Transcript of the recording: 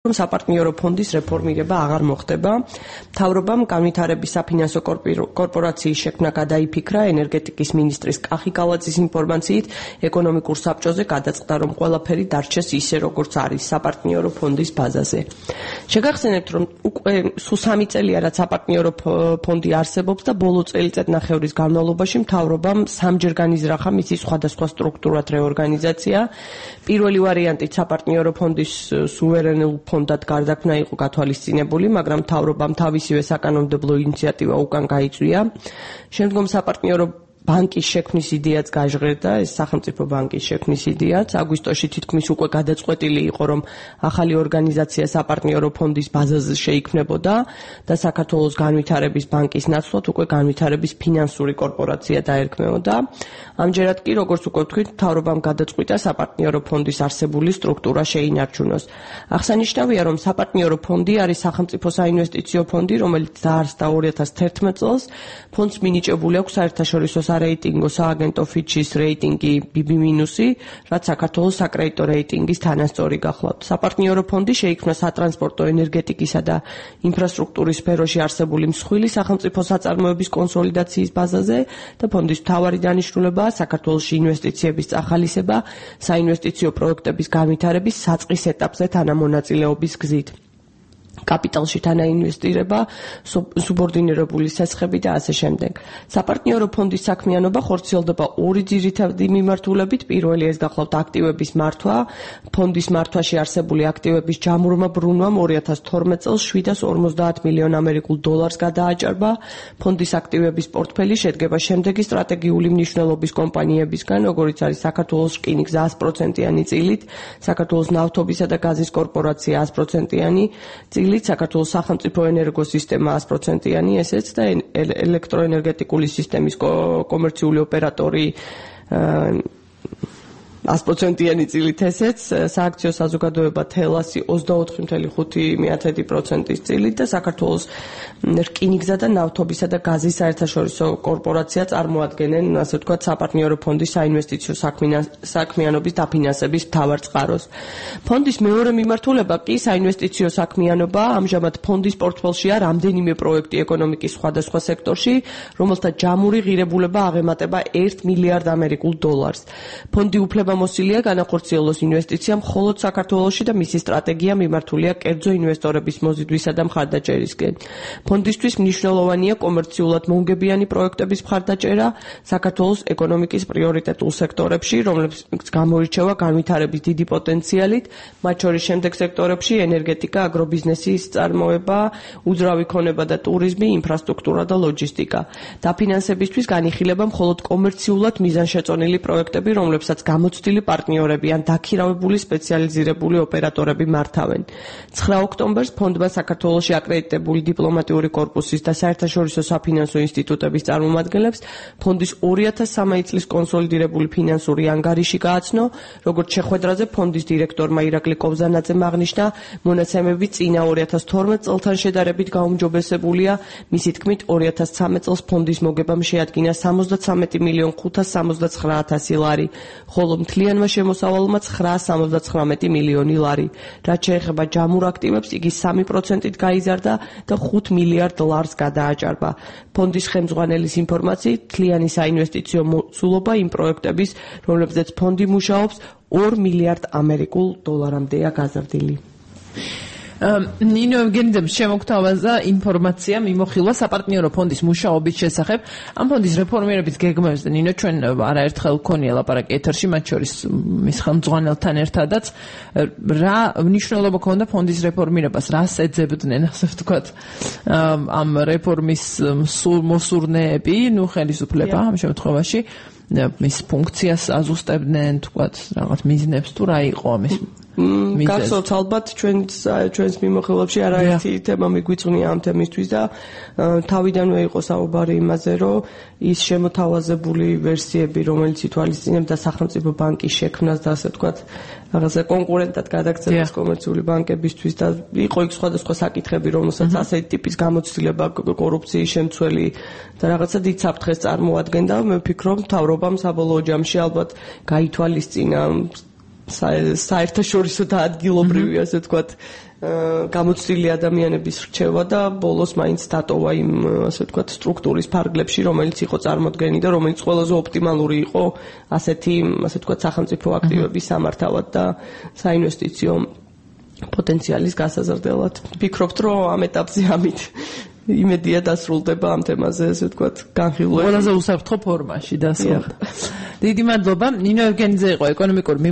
საპარტნიორო ფონდის რეფორმირება აღარ მოხდება. მთავრობამ განვითარების საფინანსო კორპორაციის შექმნა გადაიფიქრა ენერგეტიკის მინისტრის კახი კალაძის ინფორმაციით ეკონომიკურ საბჭოზე გადაწყდა, რომ ყველაფერი დარჩეს ისე, როგორც არის საპარტნიორო ფონდის ბაზაზე. შეგახსენებთ, რომ უკვე სულ 3 წელია, რაც საპარტნიორო ფონდი არსებობს და ბოლო წელიწადნახევრის განმავლობაში მთავრობამ 3-ჯერ განიზრახა მისი სხვადასხვა სტრუქტურად რეორგანიზაცია. პირველი ვარიანტით საპარტნიორო ფონდის სუვერენულ ფონდად გარდაქმნა იყო გათვალისწინებული, მაგრამ მთავრობამ თავისივე საკანონმდებლო ინიციატივა უკან გაიწვია. შემდგომ საპარტნიორო ბანკის შექმნის იდეაც გაჟღერდა, ეს სახელმწიფო ბანკის შექმნის იდეაც. აგვისტოში თითქმის უკვე გადაწყვეტილი იყო, რომ ახალი ორგანიზაცია საპარტნიორო ფონდის ბაზაზე შეიქმნებოდა და საქართველოს განვითარების ბანკის ნაცვლად უკვე განვითარების ფინანსური კორპორაცია დაერქმეოდა. ამჯერად კი, როგორც უკვე ვთქვით, მთავრობამ გადაწყვიტა საპარტნიორო ფონდის არსებული სტრუქტურა შეინარჩუნოს. აღსანიშნავია, რომ საპარტნიორო ფონდი არის სახელმწიფო საინვესტიციო ფონდი, რომელიც დაარსდა 2011 წელს. ფონდს მინიჭებული აქვს საერთაშორისო რეიტინგო სააგენტო ფიჩის რეიტინგი BB-, რაც საქართველოს საკრედიტო რეიტინგის თანასწორი გახლავთ. საპარტნიორო ფონდი შეიქმნა სატრანსპორტო, ენერგეტიკისა და ინფრასტრუქტურის სფეროში არსებული მსხვილი სახელმწიფო საწარმოების კონსოლიდაციის ბაზაზე და ფონდის მთავარი დანიშნულებაა საქართველოში ინვესტიციების წახალისება, საინვესტიციო პროექტების განვითარების საწყის ეტაპზე თანამონაწილეობის გზით. კაპიტალში თანაინვესტირება, სუბორდინირებული სესხები და ასე შემდეგ. საპარტნიორო ფონდის საქმიანობა ხორციელდება 2 ძირითადი მიმართულებით. პირველი ეს გახლავთ აქტივების მართვა. ფონდის მართვაში არსებული აქტივების ჯამურმა ბრუნვამ 2012 წელს 750 მილიონ ამერიკულ დოლარს გადააჭარბა. ფონდის აქტივების პორტფელი შედგება შემდეგი სტრატეგიული მნიშვნელობის კომპანიებისგან, როგორიც არის საქართველოს რკინიგზა 100%-იანი წილით, საქართველოს ნავთობისა და გაზის კორპორაცია 100%-იანი წილით, საქართველოს სახელმწიფო ენერგოსისტემა 100%-იანი ესეც და ელექტროენერგეტიკული სისტემის კომერციული ოპერატორი 100%-იანი წილით ესეც, სააქციო საზოგადოება თელასი 24.5%-ის წილით და საქართველოს რკინიგზა და ნავთობისა და გაზის საერთაშორისო კორპორაცია წარმოადგენენ, ასე ვთქვათ, საპარტნიორო ფონდის საინვესტიციო საქმიანობის დაფინანსების მთავარ წყაროს. ფონდის მეორე მიმართულება კი საინვესტიციო საქმიანობაა. ამჟამად ფონდის პორტფელშია რამდენიმე პროექტი ეკონომიკის სხვადასხვა სექტორში, რომელთა ჯამური ღირებულება აღემატება 1 მილიარდ ამერიკულ დოლარს. ფონდი მოსილია განახორციელოს ინვესტიცია მხოლოდ საქართველოში და მისი სტრატეგია მიმართულია კერძო ინვესტორების მოზიდვისა და მხარდაჭერისკენ. ფონდისთვის მნიშვნელოვანია კომერციულად მომგებიანი პროექტების მხარდაჭერა საქართველოს ეკონომიკის პრიორიტეტულ სექტორებში, რომლებიც გამოირჩევა განვითარების დიდი პოტენციალით, მათ შორის შემდეგ სექტორებში ენერგეტიკა, აგრობიზნესის წარმოება, უძრავი ქონება და ტურიზმი, ინფრასტრუქტურა და ლოჯისტიკა. დაფინანსებისთვის განიხილება მხოლოდ კომერციულად მიზანშეწონილი პროექტები, რომლებსაც გამოცდილი პარტნიორები ან დაქირავებული სპეციალიზირებული ოპერატორები მართავენ. 9 ოქტომბერს ფონდმა საქართველოში აკრედიტებული დიპლომატიური კორპუსის და საერთაშორისო საფინანსო ინსტიტუტების წარმომადგენლებს ფონდის 2003 წლის კონსოლიდირებული ფინანსური ანგარიში გააცნო, როგორც შეხვედრაზე ფონდის დირექტორმა ირაკლი კობზანაძემ აღნიშნა, მონაცემები წინა 2012 წელთან შედარებით გაუმჯობესებულია. მისი თქმით, 2013 წელს ფონდის მოგებამ შეადგინა 73 მილიონ 579,000 ლარი, ხოლო მთლიანმა შემოსავალმა 979 მილიონი ლარი. რაც შეეხება ჯამურ აქტივებს, იგი 3%-ით გაიზარდა და 5 მილიარდ ლარს გადააჭარბა. ფონდის ხელმძღვანელის ინფორმაციით, მთლიანი საინვესტიციო მოცულობა იმ პროექტების, რომლებზეც ფონდი მუშაობს, 2 მილიარდ ამერიკულ დოლარამდეა გაზრდილი. ნინო ევგენიძემს შემოგთავაზა ინფორმაცია მიმოხილვა საპარტნიორო ფონდის მუშაობის შესახებ. ამ ფონდის რეფორმირების გეგმებს და ნინო ჩვენ არაერთხელ გქონია ლაპარაკი ეთერში, მათ შორის მის ხელმძღვანელთან ერთადაც. რა მნიშვნელობა ქონდა ფონდის რეფორმირებას, რას ეძებდნენ, ასე ვთქვათ, ამ რეფორმის მოსურნეები, ხელისუფლება ამ შემთხვევაში მის ფუნქციას აზუსტებდნენ, თქვათ, რაღაც მიზნებს თუ რა იყო ამის გახსოვთ ალბათ ჩვენს მიმოხილვებში არაერთი თემა მიგვიწვნია ამ თემისთვის და თავიდანვე იყო საუბარი იმაზე, რომ ის შემოთავაზებული ვერსიები, რომელიც ითვალისწინებდა სახელმწიფო ბანკის შექმნას და ასე ვთქვათ, რაღაცა კონკურენტად გადაქცევას კომერციული ბანკებისთვის და იყო იქ სხვადასხვა საკითხები, რომელსაც ასეთი ტიპის გამოცდილება, კორუფციის შემცველი და რაღაცა დიდ საფრთხეს წარმოადგენდა. მე ვფიქრობ, მთავრობამ საბოლოო ჯამში ალბათ გაითვალისწინა საერთაშორისო და ადგილობრივი, ასე ვთქვათ, გამოცდილი ადამიანების რჩევა და ბოლოს მაინც დატოვა იმ ასე ვთქვათ სტრუქტურის ფარგლებში, რომელიც იყო წარმოდგენილი და რომელიც ყველაზე ოპტიმალური იყო ასეთი ასე ვთქვათ სახელმწიფო აქტივების სამართავად და საინვესტიციო პოტენციალის გასაზრდელად. Ვფიქრობთ, რომ ამ ეტაპზე ამით იმედია დასრულდება ამ თემაზე, ასე ვთქვათ, განხილვა. ყველაზე უსაფრთხო ფორმაში დასრულდა. დიდი მადლობა. ნინო ევგენიძე იყო ეკონომიკური